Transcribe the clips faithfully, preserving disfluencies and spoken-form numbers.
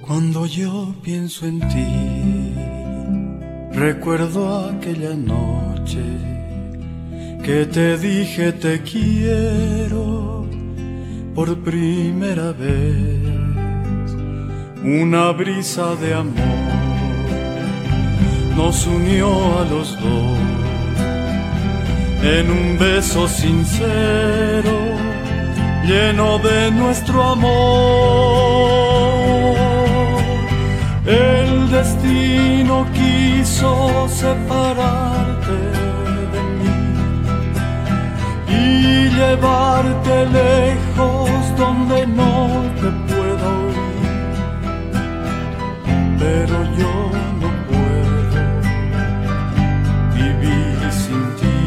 Cuando yo pienso en ti, recuerdo aquella noche que te dije te quiero por primera vez. Una brisa de amor nos unió a los dos en un beso sincero, lleno de nuestro amor. El destino quiso separarte de mí y llevarte lejos donde no te pueda oír, pero yo no puedo vivir sin ti.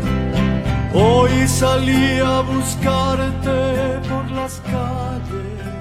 Hoy salí a buscarte por las calles